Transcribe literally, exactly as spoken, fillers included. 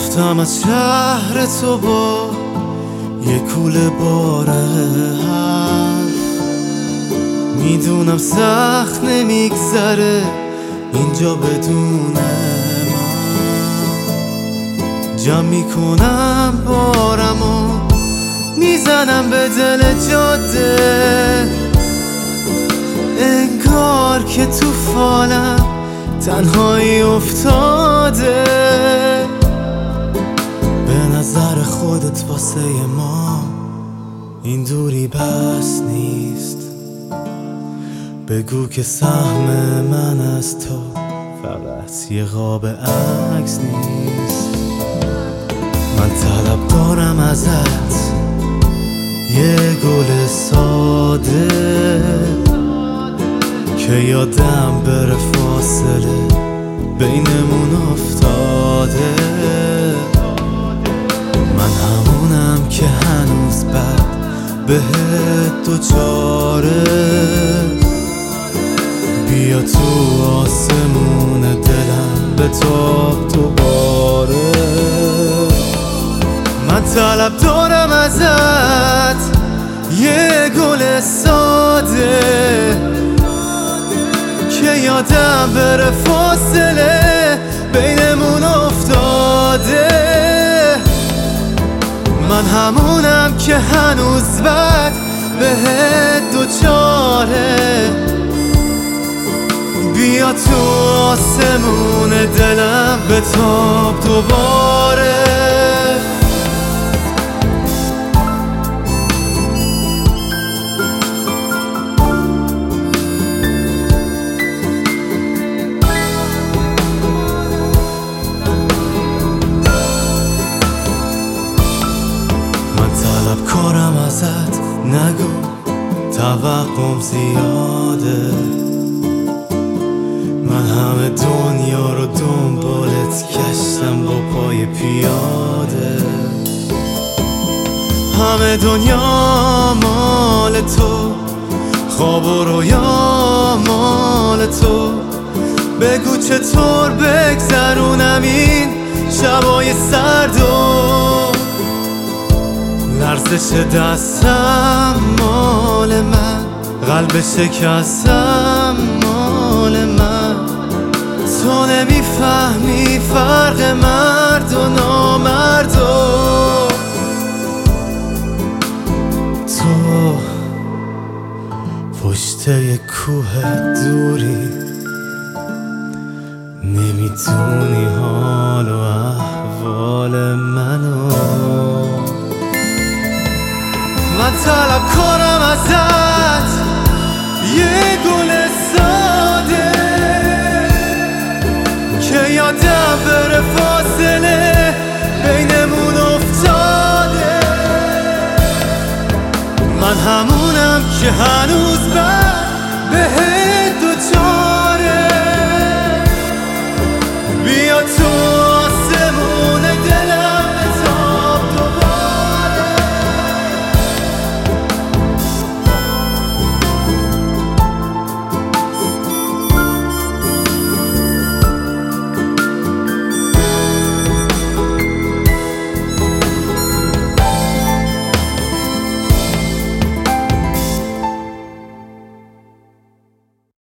رفتم از شهر تو با یه کوله باره حرف، میدونم سخت نمیگذره اینجا بدون من. جمع میکنم بارمو میزنم به دل جاده، انگار که تو فالم تنهایی افتاده. به نظر خودت واسه ما این دوری بس نیست، بگو که سهم من از تو فقط یه قاب عکس نیست. من طلب دارم ازت یه گل ساده که یادم بره فاصله بینمون افتاده. من همونم که هنوز بد بهت دوچاره، بیا تو آسمون دلم بتاب دوباره. من طلب دارم ازت یه گل ساده که یادم بره فاصله بینمون افتاده. من همونم که هنوز بد بهت دوچاره، بیا تو آسمون دلم بتاب دوباره. کارم ازت نگو توقعم زیاده، من همه دنیا رو دنبالت کشتم با پای پیاده. همه دنیا مال تو، خواب و رویا مال تو، بگو چطور بگذرونم این شبای سردو. لرزش دستم مال من، قلب شکستم مال من. تو نمیفهمی فرق مرد و نامردو، تو پشت یک کوه دوری نمیدونی حال و احوال منو. من طلب کنم ازت یه گل